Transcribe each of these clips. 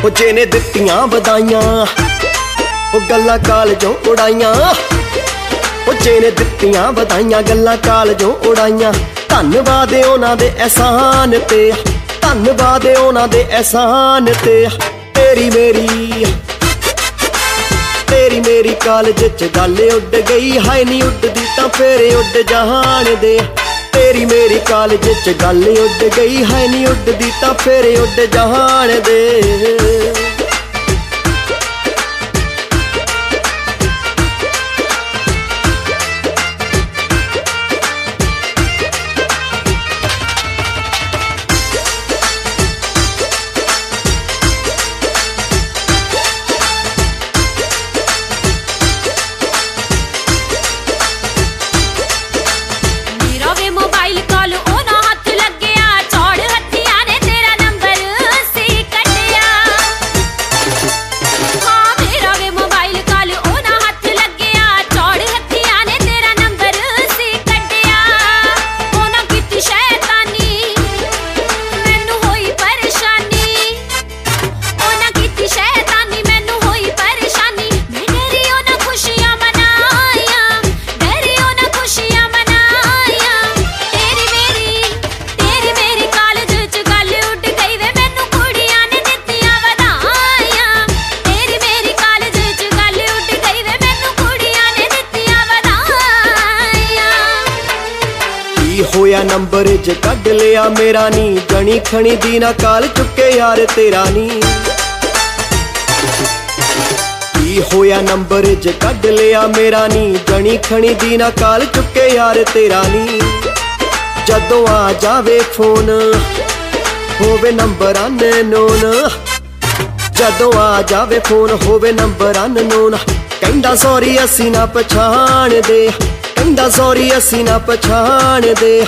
ਉਹ ਜਿਹਨੇ ਦਿੱਤੀਆਂ ਵਧਾਈਆਂ ਉਹ ਗੱਲਾਂ ਕਾਲਜੋਂ ਉਡਾਈਆਂ। ਉਹ ਜਿਹਨੇ ਦਿੱਤੀਆਂ ਵਧਾਈਆਂ ਗੱਲਾਂ ਕਾਲਜੋਂ ਉਡਾਈਆਂ। ਧੰਨਵਾਦ ਉਹਨਾਂ ਦੇ ਅਹਿਸਾਨ ਤੇ, ਧੰਨਵਾਦ ਉਹਨਾਂ ਦੇ ਅਹਿਸਾਨ ਤੇ। ਤੇਰੀ ਮੇਰੀ ਕਾਲਜ ਚ ਗੱਲ ਉੱਡ ਗਈ, ਹਾਏ ਨੀ ਉੱਡਦੀ ਤਾਂ ਫੇਰ ਉੱਡ ਜਹਾਨ ਦੇ। ਤੇਰੀ ਮੇਰੀ ਕਾਲਜ ਚ ਗੱਲ ਉੱਡ ਗਈ, ਹਾਏ ਨੀ ਉੱਡਦੀ ਤਾਂ ਫੇਰ ਉੱਡ ਜਹਾਨ ਦੇ। ਹੋਇਆ ਨੰਬਰ ਚ ਕੱਢ ਲਿਆ ਮੇਰਾ ਨੀ, ਜਣੀ ਖਣੀ ਦੀ ਨਾ ਕਾਲ ਚੁੱਕੇ ਯਾਰ ਤੇਰਾ ਨੀ। ਕੀ ਹੋਇਆ ਨੰਬਰ ਚ ਕੱਢ ਲਿਆ ਮੇਰਾ ਨੀ, ਜਣੀ ਖਣੀ ਦੀ ਨਾ ਕਾਲ ਚੁੱਕੇ ਯਾਰ ਤੇਰਾ ਨੀ। ਜਦੋਂ ਆ ਜਾਵੇ ਫੋਨ ਹੋਵੇ ਨੰਬਰ ਅਨਨੋਨ, ਜਦੋਂ ਆ ਜਾਵੇ ਫੋਨ ਹੋਵੇ ਨੰਬਰ ਅਨਨੋਨ। ਕਹਿੰਦਾ ਸੌਰੀ ਅਸੀਂ ਨਾ ਪਛਾਣਦੇ, ਕਹਿੰਦਾ ਸੌਰੀ ਅਸੀਂ ਨਾ ਪਛਾਣਦੇ।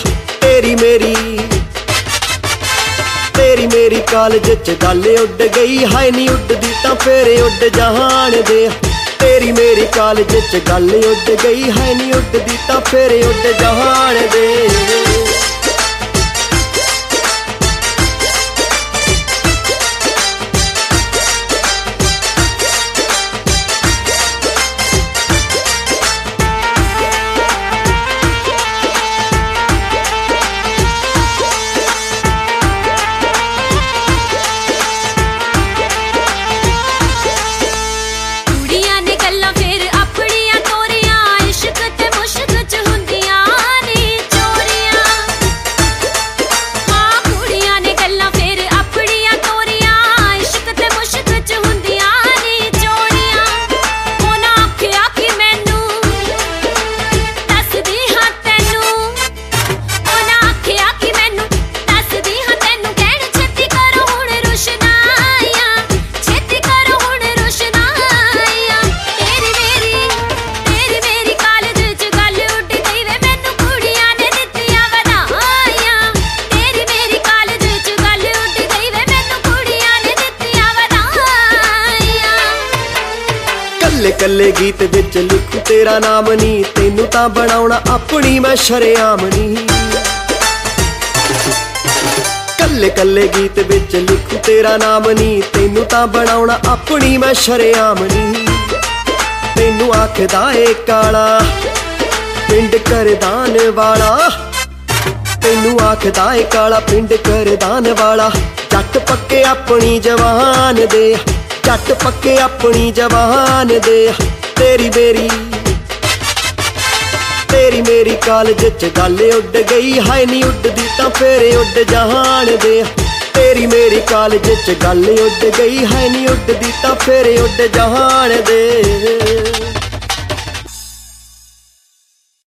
ਤੇਰੀ ਮੇਰੀ ਕਾਲਜ ਚ ਗੱਲ ਉੱਡ ਗਈ, ਹਾਏ ਨੀ ਉੱਡਦੀ ਤਾਂ ਫੇਰ ਉੱਡ ਜਹਾਨ ਦੇ। ਤੇਰੀ ਮੇਰੀ ਕਾਲਜ ਚ ਗੱਲ ਉੱਡ ਗਈ, ਹਾਏ ਨੀ ਉੱਡਦੀ ਤਾਂ ਫੇਰ ਉੱਡ ਜਹਾਨ ਦੇ। ਕੱਲੇ ਗੀਤ ਵਿੱਚ ਲਿਖੂ ਤੇਰਾ ਨਾਮ ਨੀ, ਤੈਨੂੰ ਤਾਂ ਬਣਾਉਣਾ ਆਪਣੀ ਮੈਂ ਸ਼ਰੇਆਮ ਨੀ। ਕੱਲੇ ਗੀਤ ਵਿੱਚ ਲਿਖੂ ਤੇਰਾ ਨਾਮ ਨੀ, ਤੈਨੂੰ ਤਾਂ ਬਣਾਉਣਾ ਆਪਣੀ ਮੈਂ ਸ਼ਰੇਆਮ ਨੀ। ਤੈਨੂੰ ਆਖਦਾ ਏ ਕਾਲਾ ਪਿੰਡ ਕਰਦਾਨ ਵਾਲਾ, ਤੈਨੂੰ ਆਖਦਾ ਏ ਕਾਲਾ ਪਿੰਡ ਕਰਦਾਨ ਵਾਲਾ। ਜੱਟ ਪੱਕੇ ਆਪਣੀ ਜਵਾਨ ਦੇ, ਜੱਟ ਪੱਕੇ ਆਪਣੀ ਜਵਾਨ ਦੇ। ਤੇਰੀ ਮੇਰੀ ਕਾਲਜ ਚ ਗੱਲ ਉੱਡ ਗਈ, ਹਾਏ ਨੀ ਉੱਡਦੀ ਤਾਂ ਫੇਰ ਉੱਡ ਜਹਾਨ ਦੇ। ਤੇਰੀ ਮੇਰੀ ਕਾਲਜ ਚ ਗੱਲ ਉੱਡ ਗਈ, ਹਾਏ ਨੀ ਉੱਡਦੀ ਤਾਂ ਫੇਰ ਉੱਡ ਜਹਾਨ ਦੇ।